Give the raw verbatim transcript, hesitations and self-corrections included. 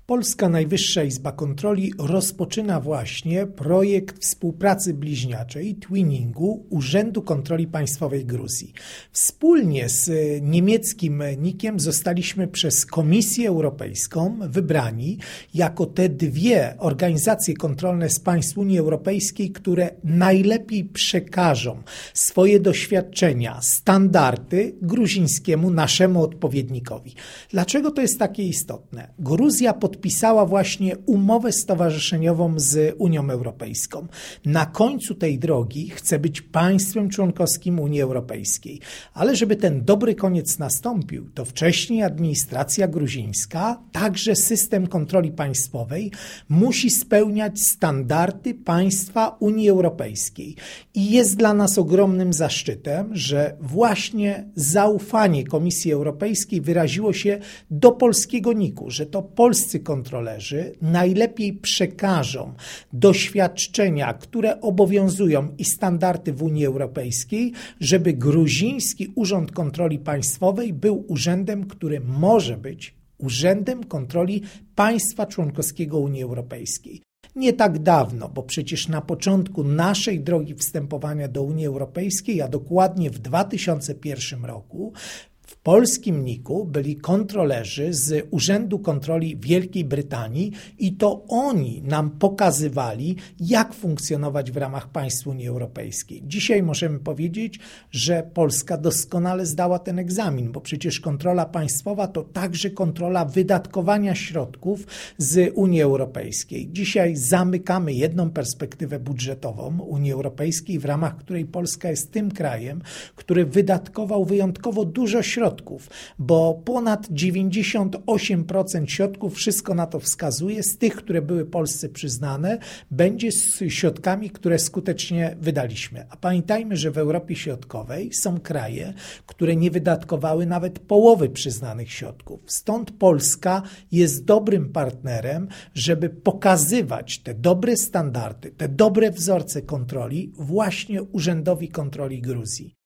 Polska Najwyższa Izba Kontroli rozpoczyna właśnie projekt współpracy bliźniaczej, twinningu Urzędu Kontroli Państwowej Gruzji. Wspólnie z niemieckim nikiem zostaliśmy przez Komisję Europejską wybrani jako te dwie organizacje kontrolne z państw Unii Europejskiej, które najlepiej przekażą swoje doświadczenia, standardy gruzińskiemu, naszemu odpowiednikowi. Dlaczego to jest takie istotne? Gruzja podpisała właśnie umowę stowarzyszeniową z Unią Europejską. Na końcu tej drogi chce być państwem członkowskim Unii Europejskiej. Ale żeby ten dobry koniec nastąpił, to wcześniej administracja gruzińska, także system kontroli państwowej musi spełniać standardy państwa Unii Europejskiej. I jest dla nas ogromnym zaszczytem, że właśnie zaufanie Komisji Europejskiej wyraziło się do polskiego niku, że to polscy kontrolerzy najlepiej przekażą doświadczenia, które obowiązują i standardy w Unii Europejskiej, żeby gruziński Urząd Kontroli Państwowej był urzędem, który może być urzędem kontroli państwa członkowskiego Unii Europejskiej. Nie tak dawno, bo przecież na początku naszej drogi wstępowania do Unii Europejskiej, a dokładnie w dwa tysiące pierwszym roku, w polskim niku byli kontrolerzy z Urzędu Kontroli Wielkiej Brytanii i to oni nam pokazywali, jak funkcjonować w ramach państw Unii Europejskiej. Dzisiaj możemy powiedzieć, że Polska doskonale zdała ten egzamin, bo przecież kontrola państwowa to także kontrola wydatkowania środków z Unii Europejskiej. Dzisiaj zamykamy jedną perspektywę budżetową Unii Europejskiej, w ramach której Polska jest tym krajem, który wydatkował wyjątkowo dużo środków, bo ponad dziewięćdziesiąt osiem procent środków, wszystko na to wskazuje, z tych, które były Polsce przyznane, będzie z środkami, które skutecznie wydaliśmy. A pamiętajmy, że w Europie Środkowej są kraje, które nie wydatkowały nawet połowy przyznanych środków. Stąd Polska jest dobrym partnerem, żeby pokazywać te dobre standardy, te dobre wzorce kontroli właśnie Urzędowi Kontroli Gruzji.